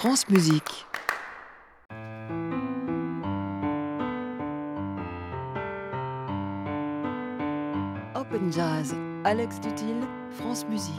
France Musique. Open Jazz, Alex Dutil, France Musique.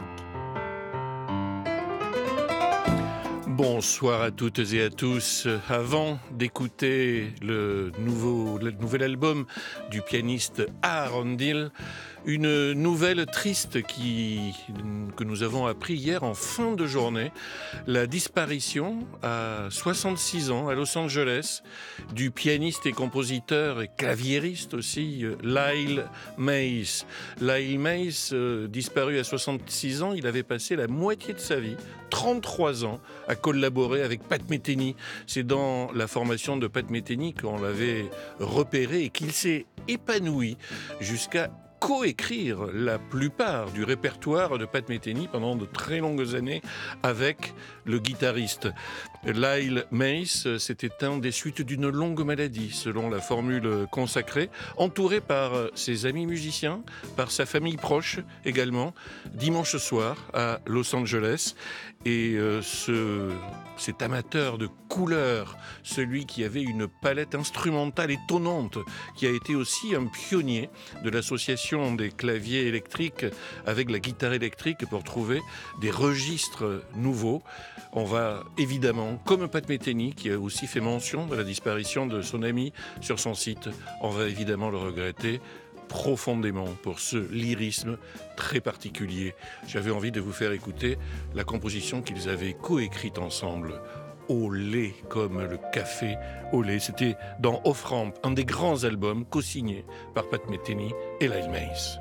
Bonsoir à toutes et à tous. Avant d'écouter le nouvel album du pianiste Aaron Dill, une nouvelle triste que nous avons appris hier en fin de journée, la disparition à 66 ans à Los Angeles du pianiste et compositeur et claviériste aussi Lyle Mays. Lyle Mays, disparu à 66 ans, il avait passé la moitié de sa vie, 33 ans, à collaborer avec Pat Metheny. C'est dans la formation de Pat Metheny qu'on l'avait repéré et qu'il s'est épanoui jusqu'à coécrire la plupart du répertoire de Pat Metheny pendant de très longues années avec le guitariste. Lyle Mays s'est éteint des suites d'une longue maladie, selon la formule consacrée, entouré par ses amis musiciens, par sa famille proche également, dimanche soir à Los Angeles. Et cet amateur de couleurs, celui qui avait une palette instrumentale étonnante, qui a été aussi un pionnier de l'association des claviers électriques avec la guitare électrique pour trouver des registres nouveaux. On va évidemment, comme Pat Metheny, qui a aussi fait mention de la disparition de son ami sur son site, on va évidemment le regretter profondément pour ce lyrisme très particulier. J'avais envie de vous faire écouter la composition qu'ils avaient coécrite ensemble, Au lait, comme le café au lait. C'était dans Off-Ramp, un des grands albums co-signés par Pat Metheny et Lyle Mays.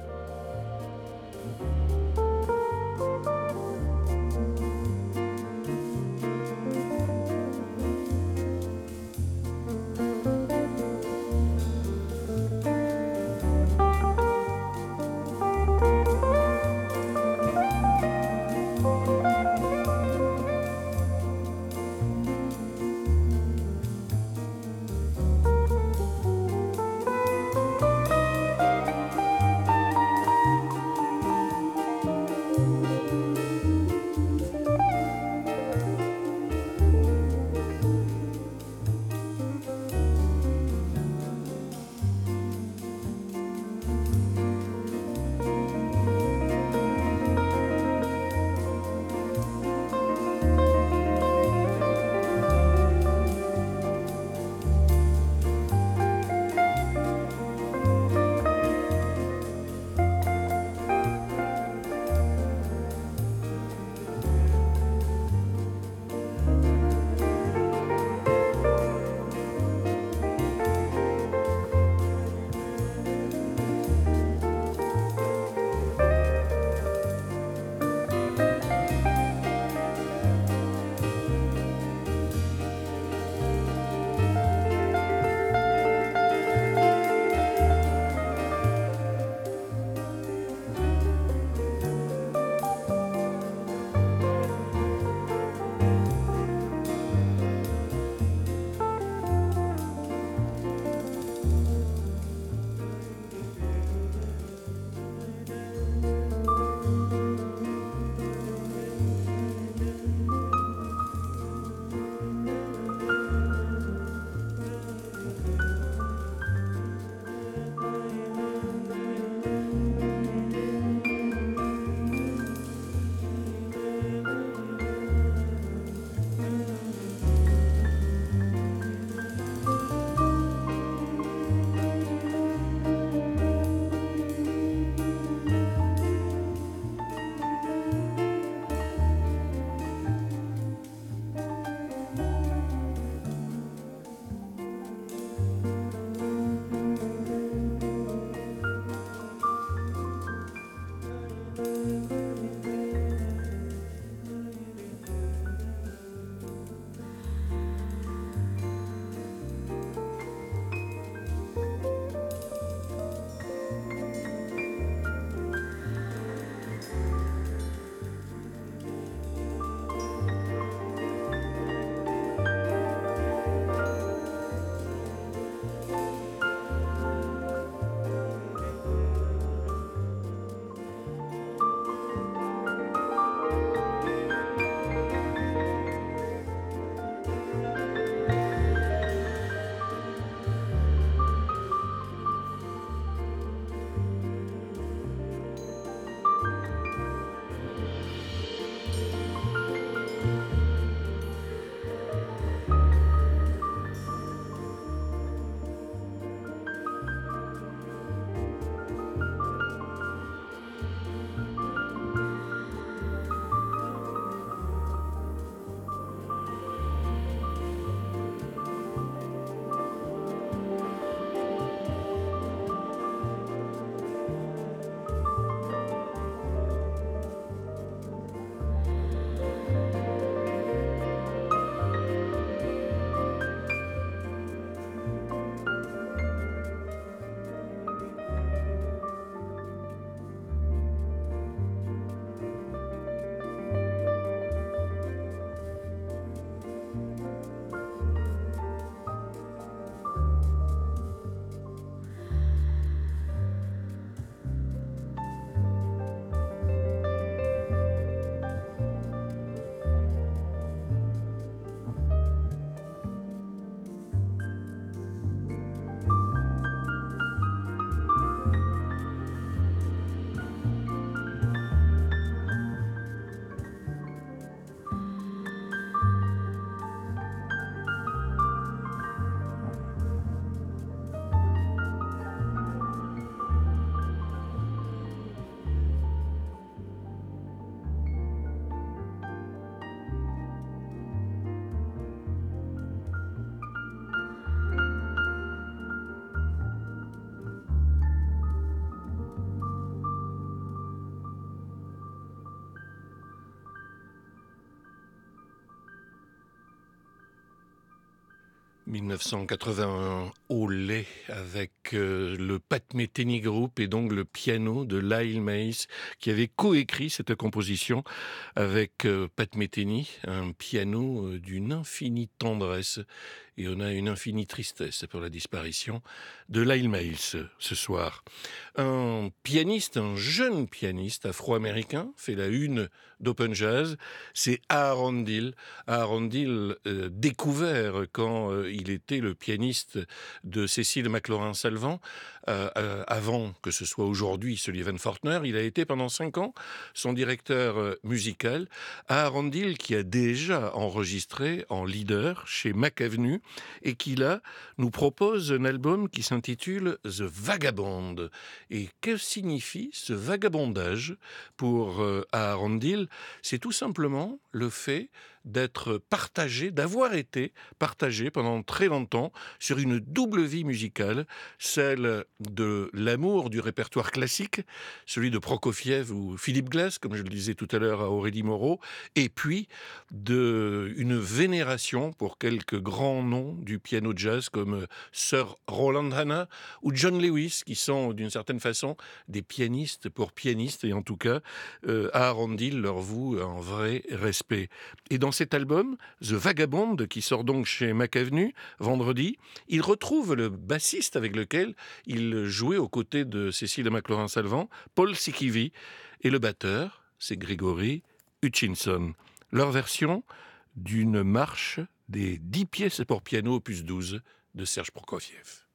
1981 au lait avec le Pat Metheny Group et donc le piano de Lyle Mays qui avait coécrit cette composition avec Pat Metheny, un piano d'une infinie tendresse, et on a une infinie tristesse pour la disparition de Lyle Mays ce soir. Un pianiste, un jeune pianiste afro-américain fait la une d'Open Jazz, c'est Aaron Dill. Aaron Dill, découvert quand il était le pianiste de Cécile McLaurin-Salvant, avant que ce soit aujourd'hui Sullivan Fortner, il a été pendant 5 ans son directeur musical. Aaron Dill qui a déjà enregistré en leader chez Mac Avenue et qui là nous propose un album qui s'intitule The Vagabond. Et que signifie ce vagabondage pour Aaron Dill? C'est tout simplement le fait d'être partagé, d'avoir été partagé pendant très longtemps sur une double vie musicale, celle de l'amour du répertoire classique, celui de Prokofiev ou Philip Glass, comme je le disais tout à l'heure à Aurélie Moreau, et puis une vénération pour quelques grands noms du piano jazz comme Sir Roland Hanna ou John Lewis, qui sont d'une certaine façon des pianistes pour pianistes, et en tout cas, Aaron Dill leur voue un vrai respect. Et dans cet album, The Vagabond, qui sort donc chez Mac Avenue vendredi, il retrouve le bassiste avec lequel il jouait aux côtés de Cécile McLaurin-Salvant, Paul Sikivi, et le batteur, c'est Gregory Hutchinson. Leur version d'une marche des 10 pièces pour piano opus 12 de Serge Prokofiev.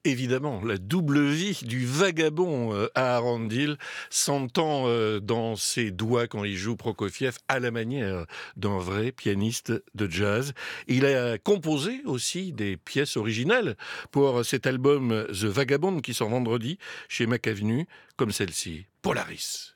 Évidemment, la double vie du vagabond Aharondir s'entend dans ses doigts quand il joue Prokofiev à la manière d'un vrai pianiste de jazz. Il a composé aussi des pièces originales pour cet album The Vagabond qui sort vendredi chez Mac Avenue, comme celle-ci, Polaris.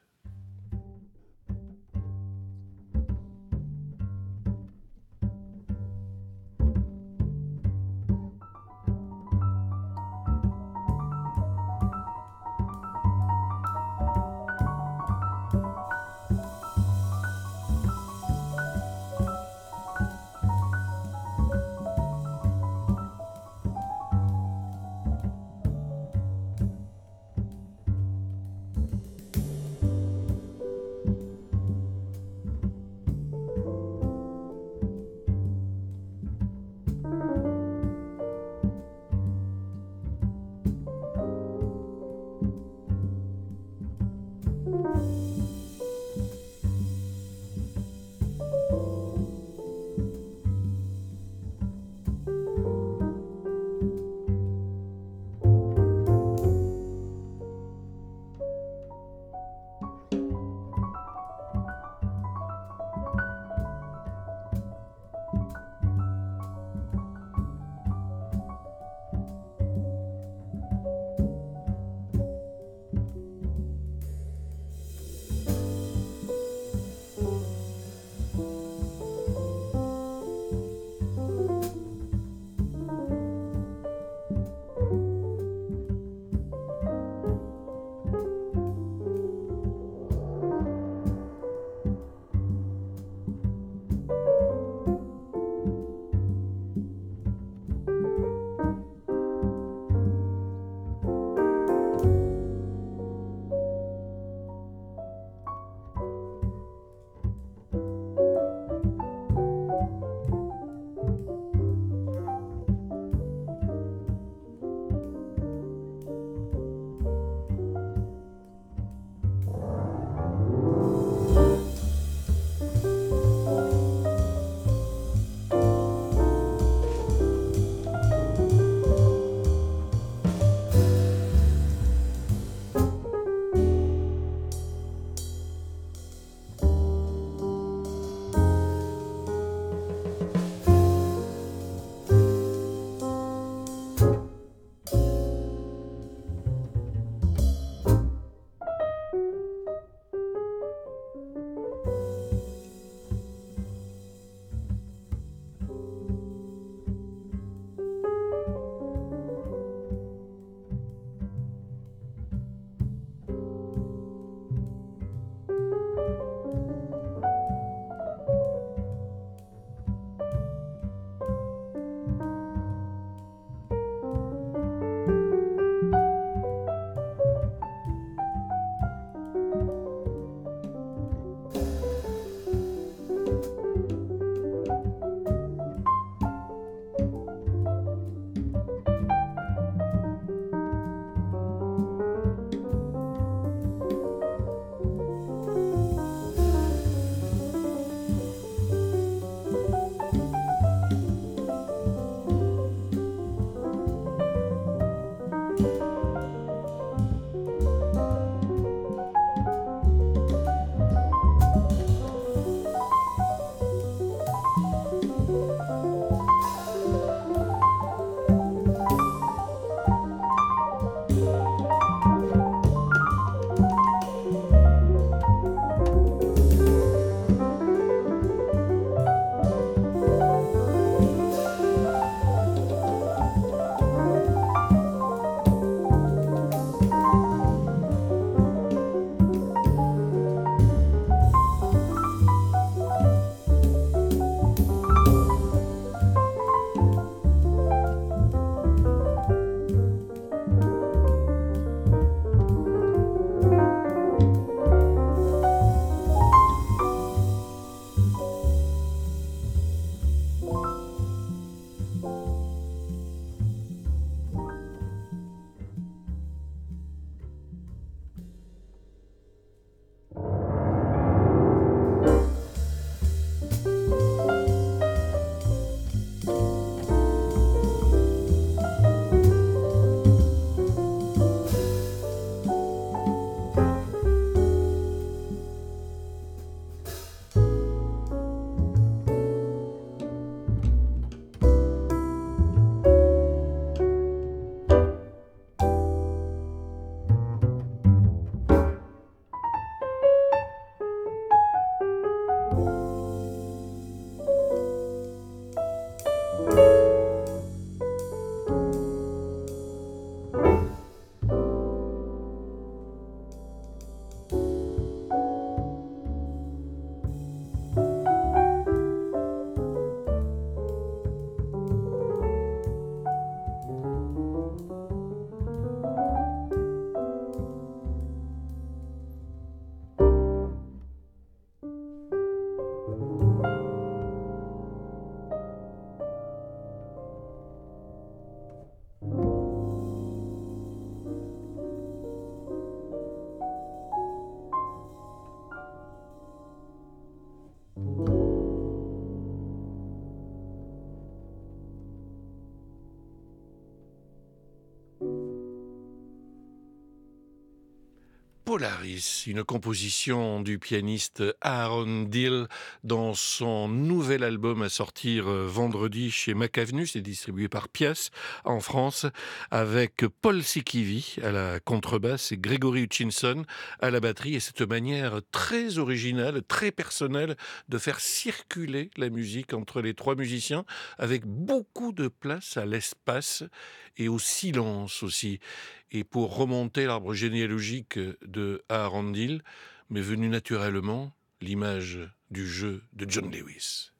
Polaris, une composition du pianiste Aaron Dill dans son nouvel album à sortir vendredi chez Macavenue, c'est distribué par Pias en France, avec Paul Sikivi à la contrebasse et Gregory Hutchinson à la batterie, et cette manière très originale, très personnelle de faire circuler la musique entre les trois musiciens, avec beaucoup de place à l'espace et au silence aussi. Et pour remonter l'arbre généalogique de Aaron Dill, m'est venue naturellement l'image du jeu de John Lewis.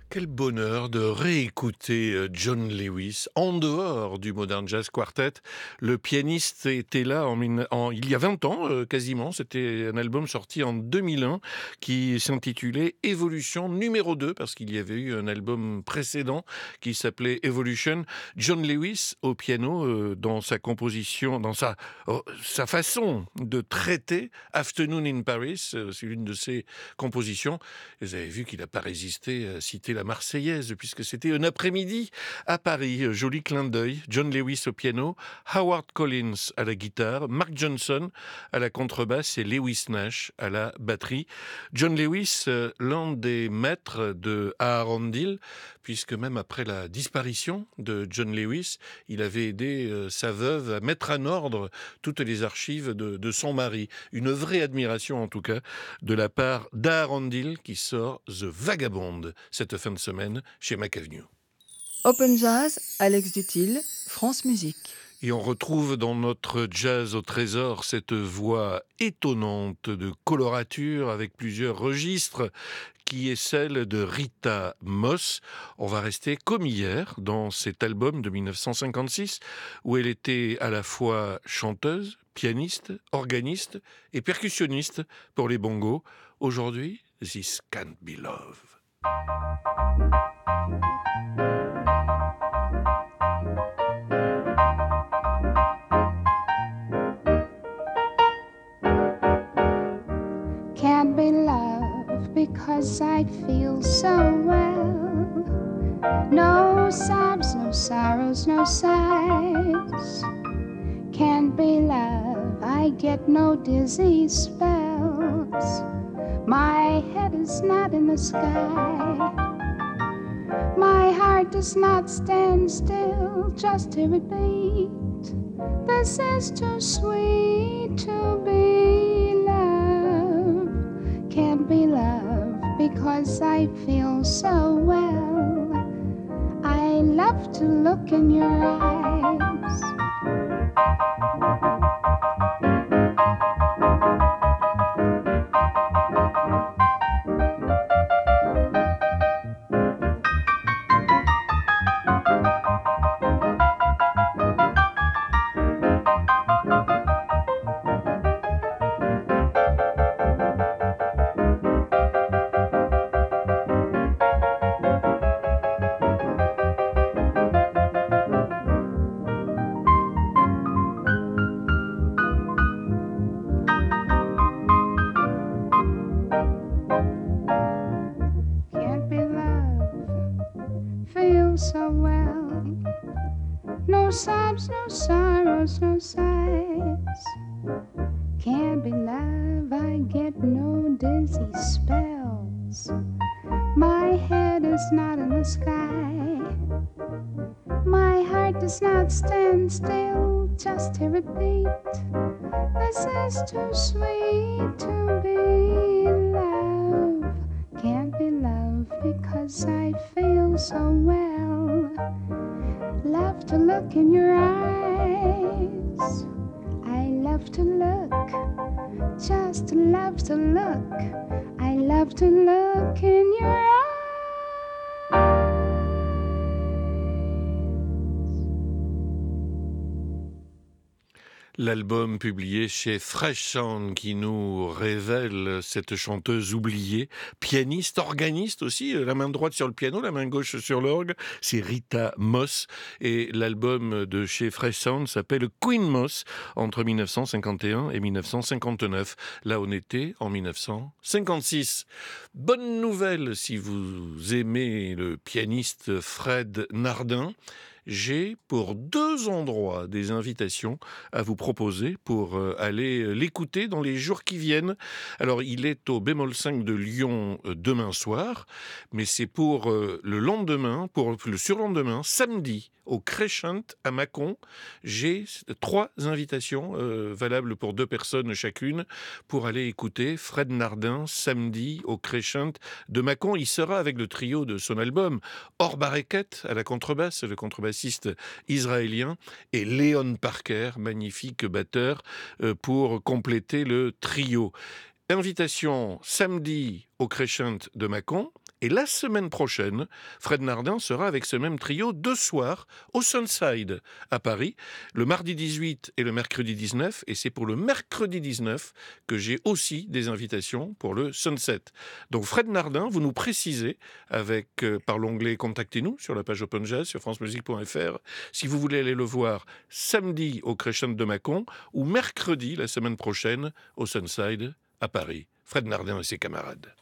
Quel bonheur de réécouter John Lewis en dehors du Modern Jazz Quartet. Le pianiste était là il y a 20 ans quasiment. C'était un album sorti en 2001 qui s'intitulait Evolution numéro 2 parce qu'il y avait eu un album précédent qui s'appelait Evolution. John Lewis au piano dans sa composition, dans sa façon de traiter Afternoon in Paris. C'est l'une de ses compositions. Vous avez vu qu'il n'a pas résisté à citer la Marseillaise, puisque c'était un après-midi à Paris. Joli clin d'œil. John Lewis au piano, Howard Collins à la guitare, Mark Johnson à la contrebasse et Lewis Nash à la batterie. John Lewis, l'un des maîtres de Arundel, puisque même après la disparition de John Lewis, il avait aidé sa veuve à mettre en ordre toutes les archives de son mari. Une vraie admiration en tout cas de la part d'Arundel qui sort The Vagabond cette fin de semaine chez McAvenue. Open Jazz, Alex Dutil, France Musique. Et on retrouve dans notre jazz au trésor cette voix étonnante de colorature avec plusieurs registres qui est celle de Rita Moss. On va rester comme hier dans cet album de 1956 où elle était à la fois chanteuse, pianiste, organiste et percussionniste pour les bongos. Aujourd'hui, This Can't Be Love. Can't be love because I feel so well. No sobs, no sorrows, no sighs. Can't be love, I get no dizzy spells. My head is not in the sky. My heart does not stand still just to repeat. This is too sweet to be love. Can't be love because I feel so well. I love to look in your eyes. So well, no sobs, no sorrows, no sighs. Can't be love, I get no dizzy spells. My head is not in the sky. My heart does not stand still just to repeat. This is too sweet to be love. Can't be love because I feel so well. Love to look in your eyes. I love to look, just love to look. I love to look in your eyes. L'album publié chez Fresh Sound qui nous révèle cette chanteuse oubliée, pianiste, organiste aussi, la main droite sur le piano, la main gauche sur l'orgue, c'est Rita Moss. Et l'album de chez Fresh Sound s'appelle Queen Moss entre 1951 et 1959. Là, on était en 1956. Bonne nouvelle si vous aimez le pianiste Fred Nardin. J'ai pour 2 endroits des invitations à vous proposer pour aller l'écouter dans les jours qui viennent. Alors, il est au bémol 5 de Lyon demain soir, mais c'est pour le lendemain, pour le surlendemain, samedi, au Crescent à Mâcon. J'ai 3 invitations valables pour 2 personnes chacune pour aller écouter Fred Nardin samedi au Crescent de Mâcon. Il sera avec le trio de son album Or Bareket à la contrebasse, le contrebassiste israélien, et Léon Parker, magnifique batteur, pour compléter le trio. Invitation samedi au Crescent de Mâcon Et la semaine prochaine, Fred Nardin sera avec ce même trio 2 soirs au Sunside à Paris, le mardi 18 et le mercredi 19. Et c'est pour le mercredi 19 que j'ai aussi des invitations pour le Sunset. Donc Fred Nardin, vous nous précisez par l'onglet Contactez-nous sur la page Open Jazz sur francemusique.fr si vous voulez aller le voir samedi au Crescent de Mâcon ou mercredi la semaine prochaine au Sunside à Paris. Fred Nardin et ses camarades.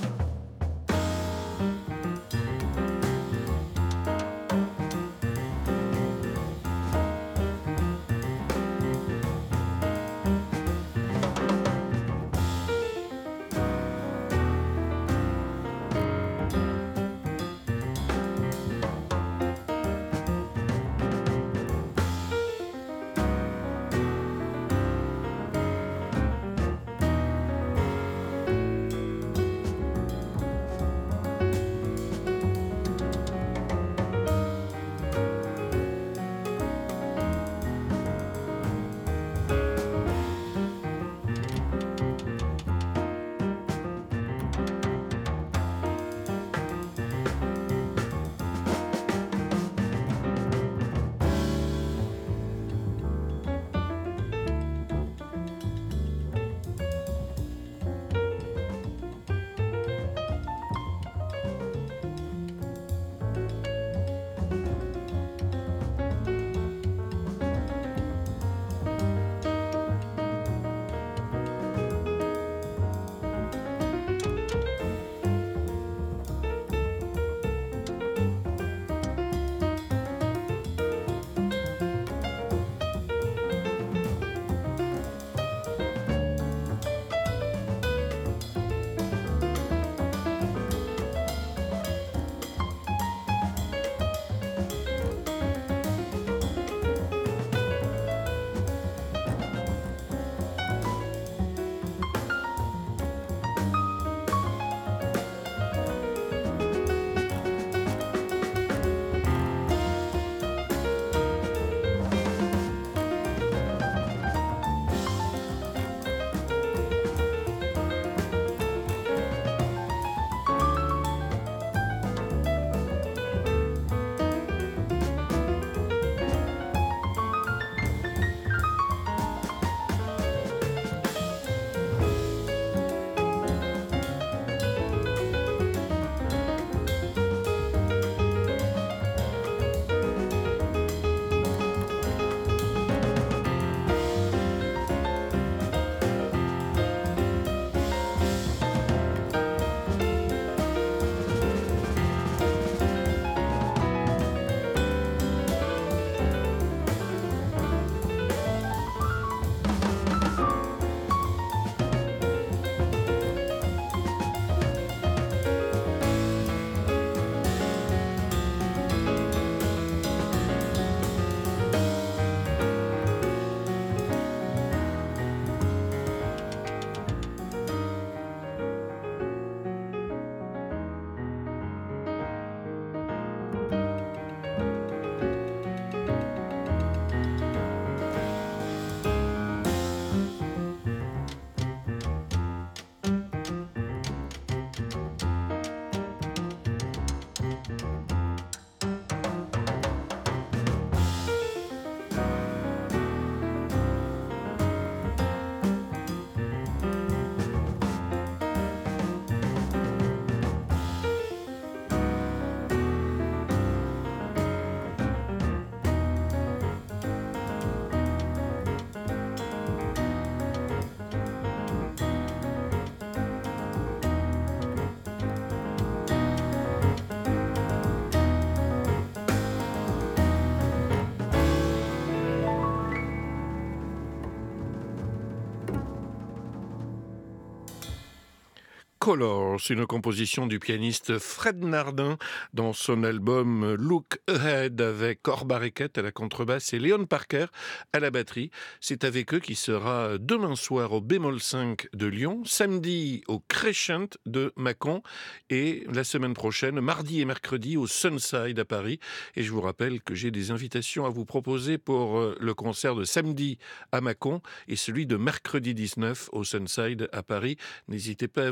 Colors, une composition du pianiste Fred Nardin dans son album Look Ahead avec Cor Barreket à la contrebasse et Leon Parker à la batterie. C'est avec eux qui sera demain soir au Bémol 5 de Lyon, samedi au Crescent de Mâcon et la semaine prochaine, mardi et mercredi au Sunside à Paris. Et je vous rappelle que j'ai des invitations à vous proposer pour le concert de samedi à Mâcon et celui de mercredi 19 au Sunside à Paris. N'hésitez pas à vous manifester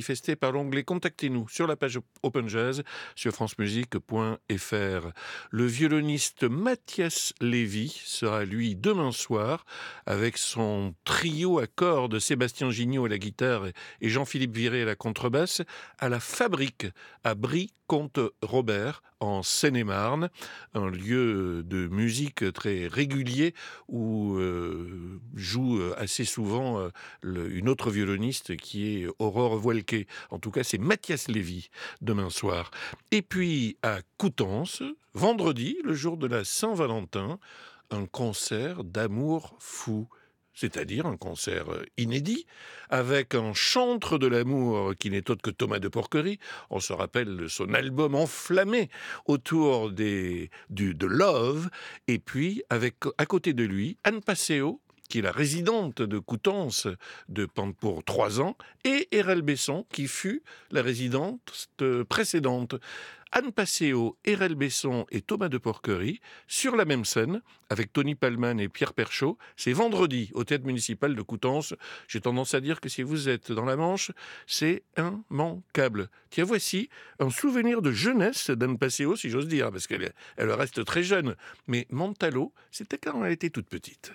manifester par l'onglet Contactez-nous sur la page Open Jazz sur francemusique.fr. Le violoniste Mathias Lévy sera lui demain soir avec son trio à cordes, Sébastien Gignot à la guitare et Jean-Philippe Viré à la contrebasse, à la Fabrique à Brie-Comte-Robert en Seine-et-Marne, un lieu de musique très régulier où joue assez souvent une autre violoniste qui est Aurore Voilquet. En tout cas, c'est Mathias Lévy demain soir. Et puis à Coutances, vendredi, le jour de la Saint-Valentin, un concert d'amour fou. C'est-à-dire un concert inédit, avec un chantre de l'amour qui n'est autre que Thomas de Porquerie. On se rappelle de son album enflammé autour de Love. Et puis, avec à côté de lui, Anne Passeo, qui est la résidente de Coutances pour 3 ans, et Erel Besson, qui fut la résidente précédente. Anne Passeo, Erel Besson et Thomas de Porquerie sur la même scène avec Tony Palman et Pierre Perchaud. C'est vendredi au Théâtre municipal de Coutances. J'ai tendance à dire que si vous êtes dans la Manche, c'est immanquable. Tiens, voici un souvenir de jeunesse d'Anne Passeo, si j'ose dire, parce qu'elle reste très jeune. Mais Montalo, c'était quand elle était toute petite.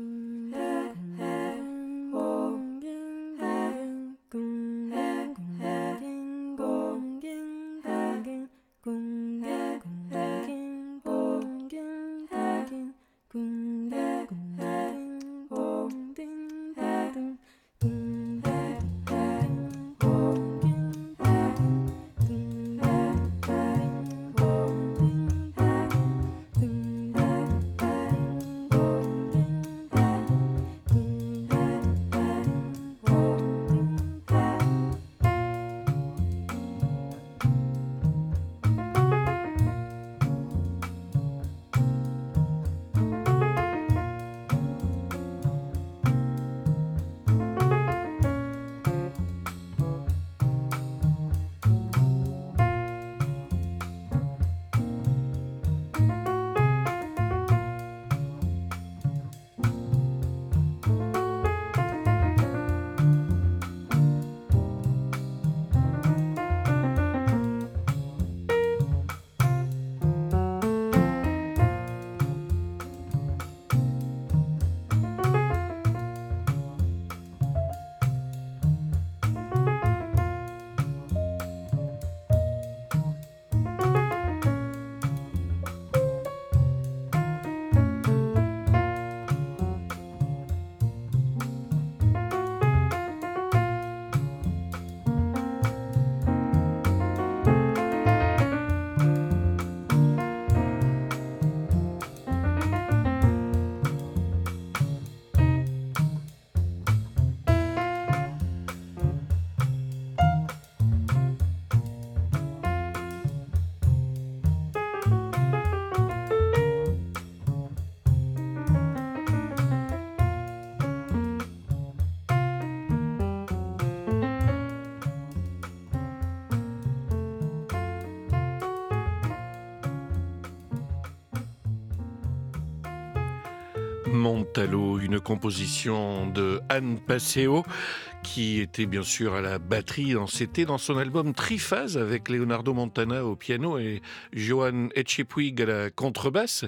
Montalo, une composition de Anne Passeo qui était bien sûr à la batterie. C'était dans son album Triphase avec Leonardo Montana au piano et Johan Etchepuig à la contrebasse.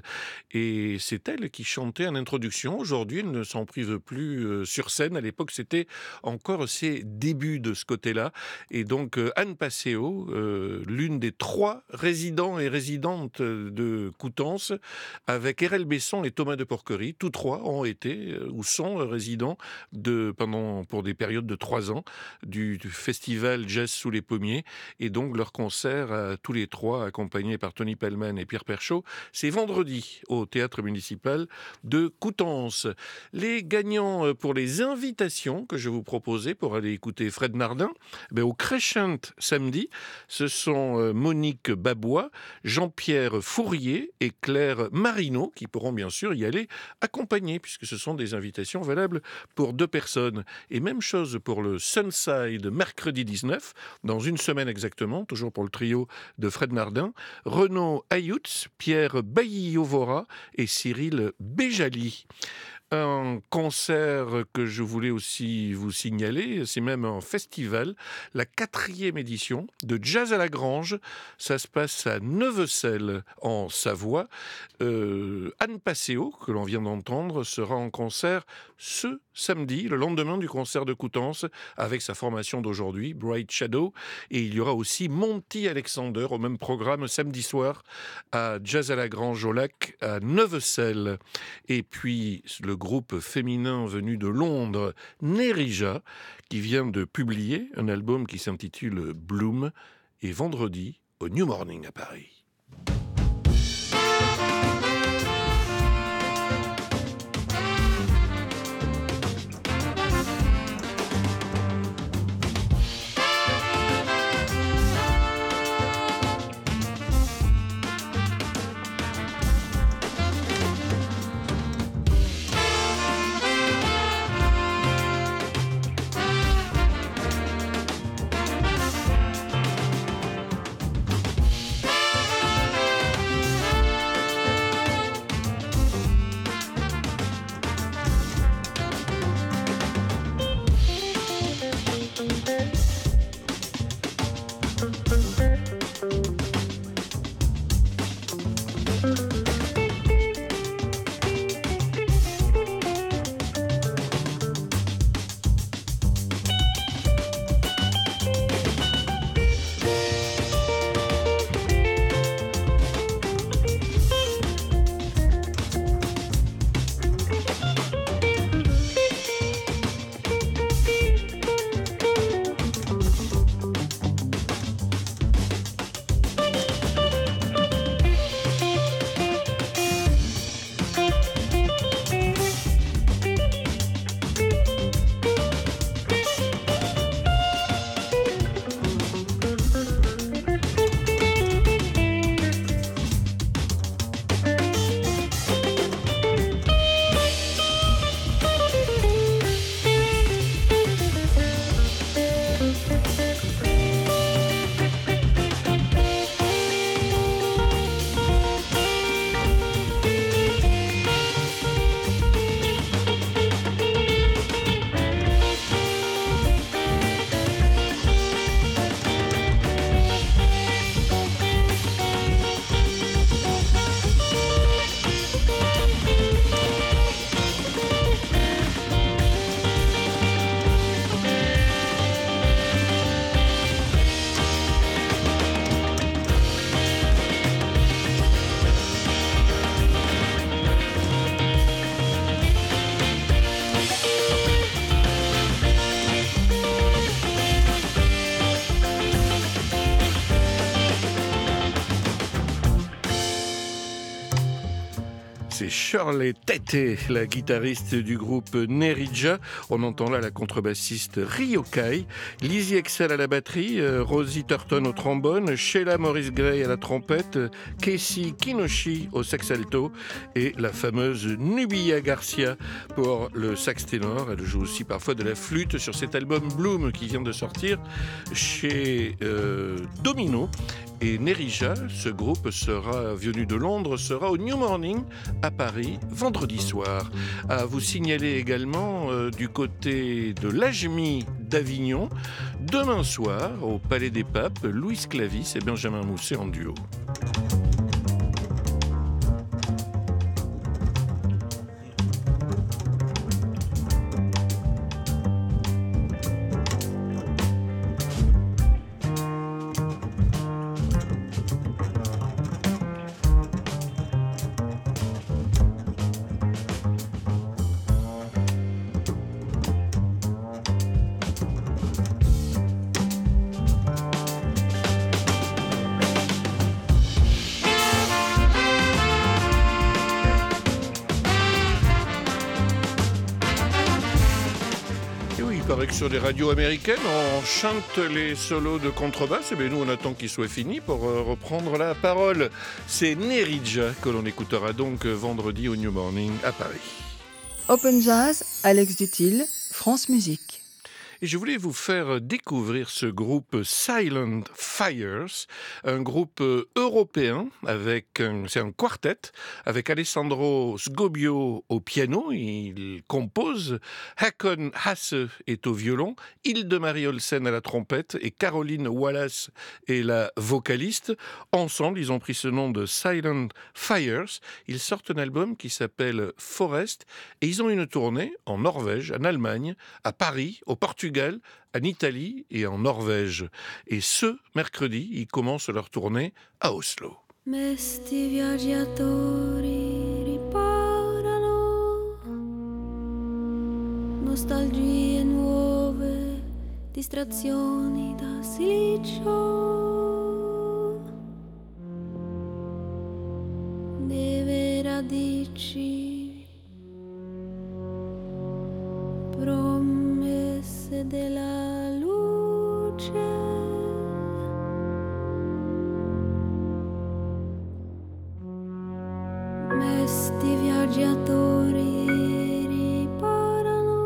Et c'est elle qui chantait en introduction. Aujourd'hui, elle ne s'en prive plus sur scène. À l'époque, c'était encore ses débuts de ce côté-là. Et donc, Anne Passeo, l'une des 3 résidents et résidentes de Coutances, avec Erel Besson et Thomas de Porquerie, tous 3 ont été ou sont résidents pour des périodes de 3 ans du festival Jazz sous les pommiers, et donc leur concert à tous les 3 accompagnés par Tony Palman et Pierre Perchaud, c'est vendredi au Théâtre municipal de Coutances. Les gagnants pour les invitations que je vous proposais pour aller écouter Fred Nardin, au Crescent samedi, ce sont Monique Babois, Jean-Pierre Fourier et Claire Marino qui pourront bien sûr y aller accompagner, puisque ce sont des invitations valables pour 2 personnes. Et même chose pour le Sunside mercredi 19, dans une semaine exactement, toujours pour le trio de Fred Nardin, Renaud Ayoutz, Pierre Bailly-Ovora et Cyril Béjali. un concert que je voulais aussi vous signaler, c'est même un festival, la 4e édition de Jazz à la Grange. Ça se passe à Neuvecelle, en Savoie. Anne Passeo, que l'on vient d'entendre, sera en concert ce samedi, le lendemain du concert de Coutances, avec sa formation d'aujourd'hui, Bright Shadow. Et il y aura aussi Monty Alexander au même programme samedi soir à Jazz à la Grange au Lac, à Neuvecelle. Et puis le groupe féminin venu de Londres, Nerija, qui vient de publier un album qui s'intitule Bloom, et vendredi au New Morning à Paris. C'est Shirley Tete, la guitariste du groupe Nerija. On entend là la contrebassiste Ryokai, Lizzie Excel à la batterie, Rosie Turton au trombone, Sheila Morris Gray à la trompette, Casey Kinoshi au sax alto et la fameuse Nubia Garcia pour le sax ténor. Elle joue aussi parfois de la flûte sur cet album Bloom qui vient de sortir chez Domino. Et Nerija, ce groupe venu de Londres, sera au New Morning à Paris vendredi soir. À vous signaler également du côté de l'Ajmi d'Avignon, demain soir au Palais des Papes, Louis Clavis et Benjamin Mousset en duo. Sur les radios américaines, on chante les solos de contrebasse, et bien nous on attend qu'ils soient finis pour reprendre la parole. C'est Nerija que l'on écoutera donc vendredi au New Morning à Paris. Open Jazz, Alex Dutil, France Musique. Et je voulais vous faire découvrir ce groupe Silent Fires, un groupe européen c'est un quartet avec Alessandro Sgobbio au piano, il compose, Håkon Hasse est au violon, Hilde-Marie Olsen à la trompette et Caroline Wallace est la vocaliste. Ensemble, ils ont pris ce nom de Silent Fires. Ils sortent un album qui s'appelle Forest et ils ont une tournée en Norvège, en Allemagne, à Paris, au Portugal, en Italie et en Norvège. Et ce mercredi, ils commencent leur tournée à Oslo. Mesti viaggiatori riparano, nostalgie nuove, distrazioni da silicio, neve radici, promesse della luce. Mesti viaggiatori riparano,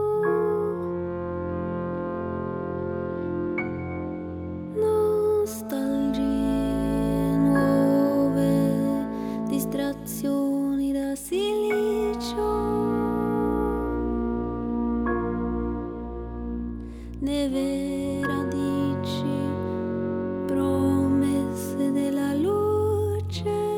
nostalgie nuove, distrazioni da silicio, neve radici, promesse della luce.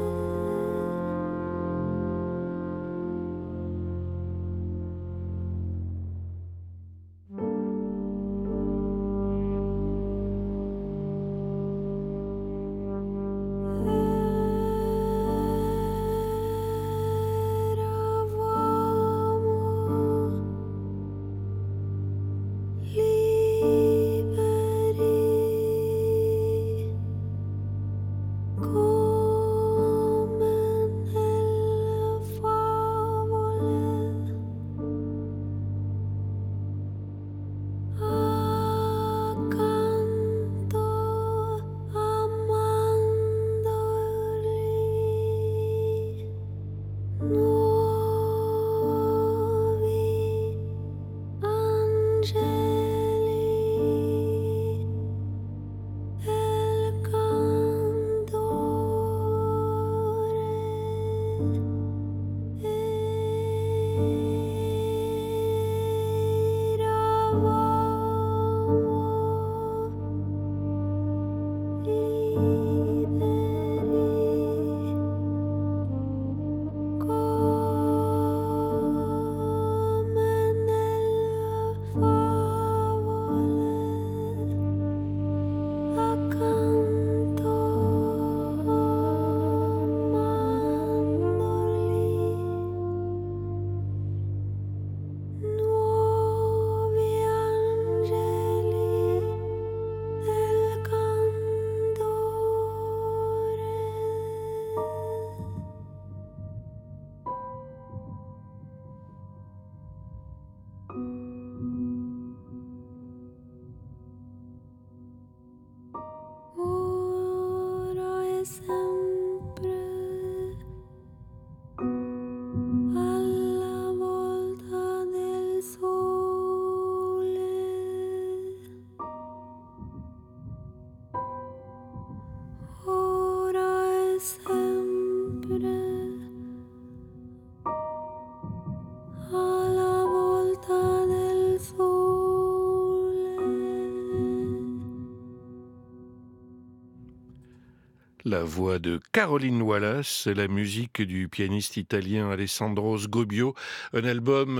La voix de Caroline Wallace, la musique du pianiste italien Alessandro Sgobbio, un album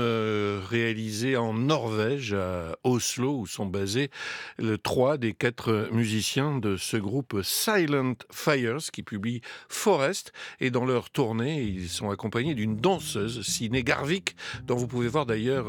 réalisé en Norvège, à Oslo, où sont basés les 3 des 4 musiciens de ce groupe Silent Fires, qui publie Forest. Et dans leur tournée, ils sont accompagnés d'une danseuse, Siné Garvik, dont vous pouvez voir d'ailleurs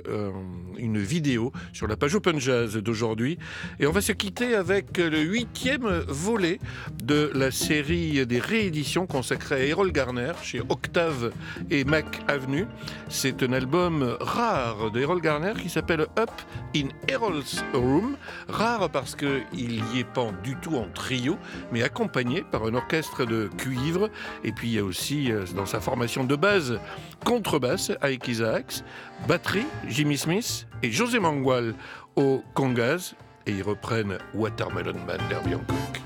une vidéo sur la page Open Jazz d'aujourd'hui. Et on va se quitter avec le 8e volet de la série des rééditions consacrée à Errol Garner chez Octave et Mac Avenue. C'est un album rare d'Errol Garner qui s'appelle Up in Errol's Room. Rare parce qu'il n'y est pas du tout en trio, mais accompagné par un orchestre de cuivre. Et puis il y a aussi dans sa formation de base contrebasse Ike Isaacs, batterie Jimmy Smith et José Mangual aux congas. Et ils reprennent Watermelon Man d'Herbie Hancock.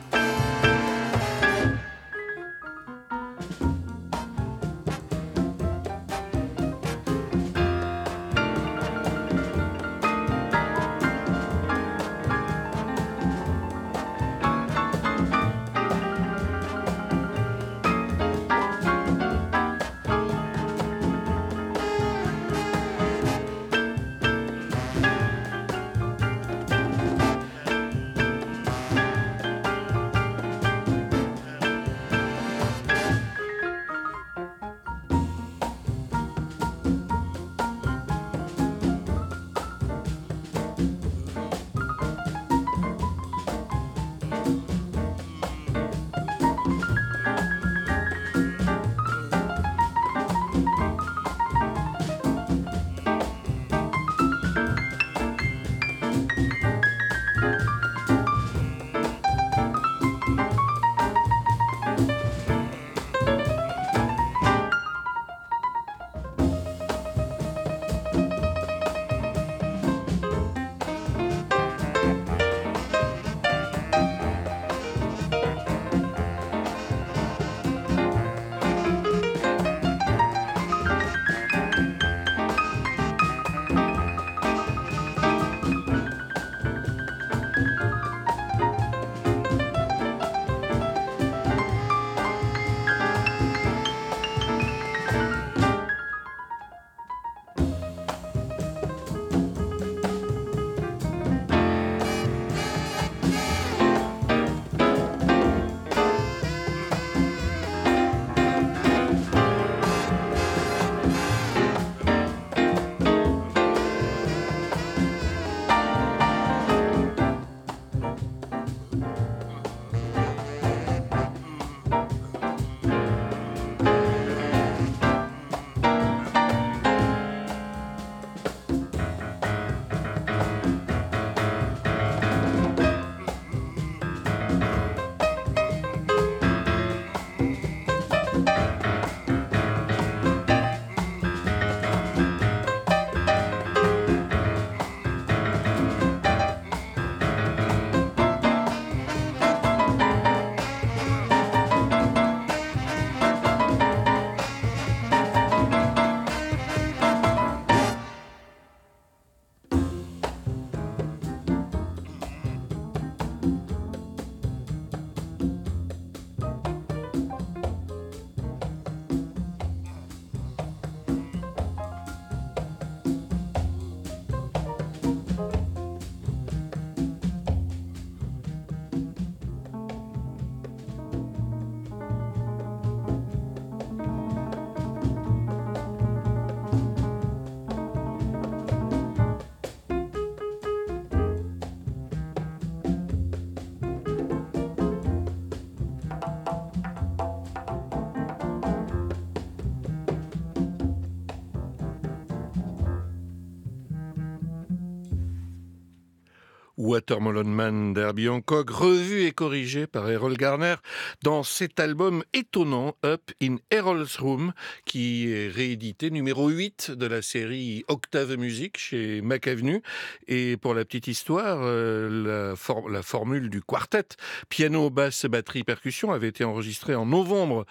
Watermelon Man d'Herbie Hancock, revu et corrigé par Errol Garner dans cet album étonnant Up in Errol's Room, qui est réédité numéro 8 de la série Octave Music chez Mac Avenue. Et pour la petite histoire, la formule du quartet piano, basse, batterie, percussion avait été enregistrée en novembre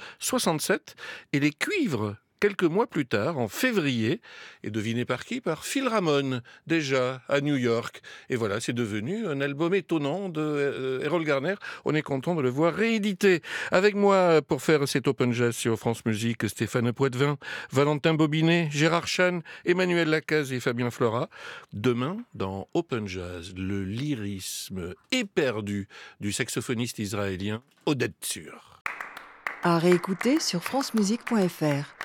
67 et les cuivres quelques mois plus tard, en février, et devinez par qui? Par Phil Ramone, déjà à New York. Et voilà, c'est devenu un album étonnant de Errol Garner. On est content de le voir réédité. Avec moi, pour faire cet Open Jazz sur France Musique, Stéphane Poitvin, Valentin Bobinet, Gérard Chan, Emmanuel Lacaze et Fabien Flora. Demain, dans Open Jazz, le lyrisme éperdu du saxophoniste israélien Oded Tsur. À réécouter sur francemusique.fr.